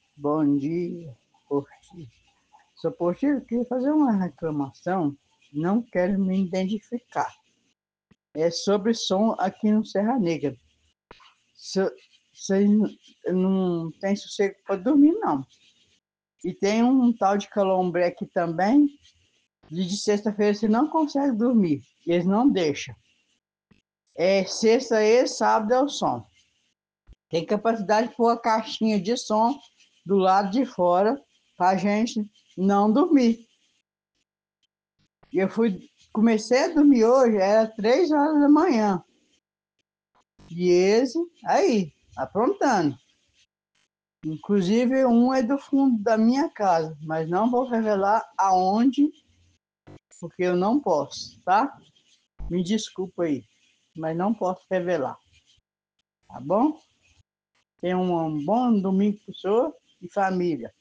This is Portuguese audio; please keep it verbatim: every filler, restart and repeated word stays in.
Bom dia, Portilho. Sou Portilho, eu queria fazer uma reclamação, não quero me identificar. É sobre som aqui no Serra Negra. Vocês não tem sossego para dormir, não. E tem um tal de calombré aqui também, e de sexta-feira você não consegue dormir, eles não deixam. É sexta e sábado é o som. Tem capacidade de pôr a caixinha de som do lado de fora para a gente não dormir. E eu fui, comecei a dormir hoje, era três horas da manhã. E esse, aí, aprontando. Inclusive, um é do fundo da minha casa, mas não vou revelar aonde, porque eu não posso, tá? Me desculpa aí, mas não posso revelar, tá bom? Tenha um bom domingo pro senhor e família.